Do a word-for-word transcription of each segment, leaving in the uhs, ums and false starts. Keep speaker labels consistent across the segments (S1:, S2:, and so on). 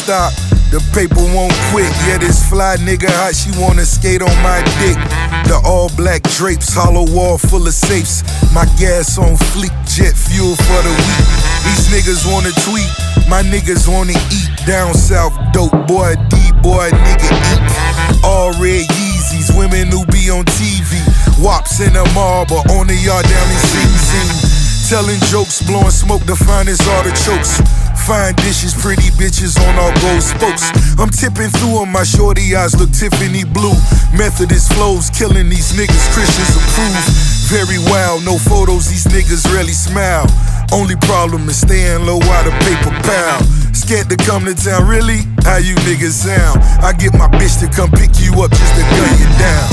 S1: stop, the paper won't quit. Yeah, this fly nigga hot, she wanna skate on my dick. The all black drapes, hollow wall full of safes. My gas on fleek, jet fuel for the week. These niggas wanna tweet, my niggas wanna eat. Down south, dope boy, D-boy, nigga eat. All red Yeezys, women who be on T V. Wops in the mall, but on the yard down in Sing Sing. Telling jokes, blowing smoke, the finest artichokes. Fine dishes, pretty bitches on all gold spokes. I'm tipping through on my shorty eyes look Tiffany blue. Methodist flows, killing these niggas, Christians approve. Very wild, no photos, these niggas rarely smile. Only problem is staying low while the paper pile. Scared to come to town, really? How you niggas sound? I get my bitch to come pick you up just to gun you down.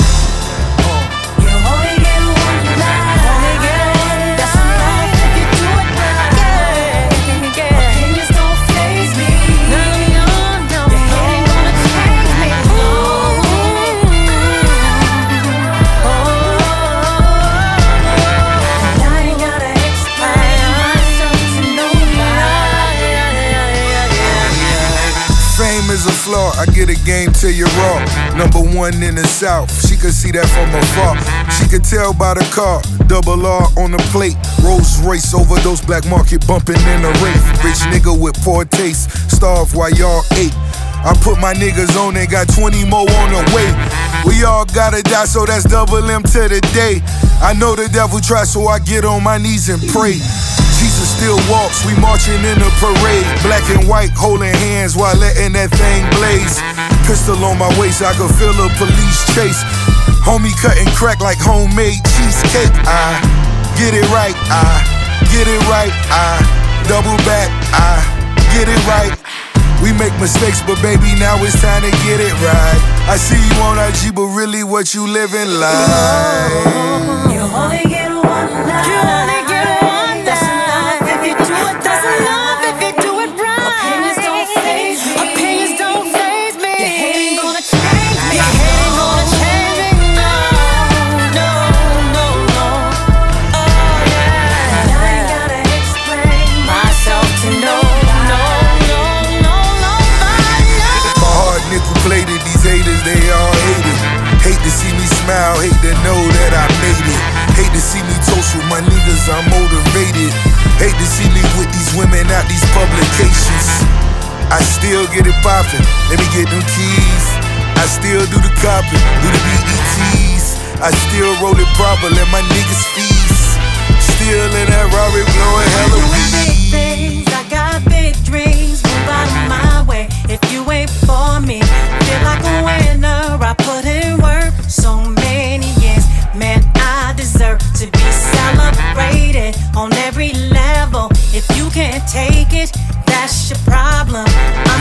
S1: Is a flaw, I get a game till you're raw. Number one in the South, she could see that from afar. She could tell by the car, double R on the plate. Rolls Royce overdose, black market bumping in the Wraith. Rich nigga with poor taste, starve while y'all ate. I put my niggas on and got twenty more on the way. We all gotta die, so that's double M to the day. I know the devil tries, so I get on my knees and pray. Jesus still walks, we marching in a parade. Black and white, holding hands while letting that thing blaze. Pistol on my waist, I can feel a police chase. Homie cutting crack like homemade cheesecake. I get it right, I get it right, I double back, I get it right. We make mistakes, but baby, now it's time to get it right. I see you on I G, but really what you living like?
S2: You only get one life. You only get one life. That's enough if you do it right. Opinions don't faze me. Opinions don't faze me. Your hate ain't gonna change me. Your hate ain't gonna change me. No, no, no, no. Oh yeah. And I ain't gotta explain myself to no, no, no, no, nobody.
S1: My heart nickel plated. These haters, they all hate it. Hate to see me smile. Hate to know that I made it. Hate to see me toast with my niggas. I'm motivated. Hate to see me with these women out these publications. I still get it poppin', let me get them keys. I still do the copping, do the B E Ts. I still roll it proper, let my niggas feast. Still in that Rari blowing hella weed.
S2: I got big dreams, move out of my way. If you ain't for me, feel like a winner. I put in work so many years. Man, I deserve to be celebrated on every level. If you can't take it, that's your problem.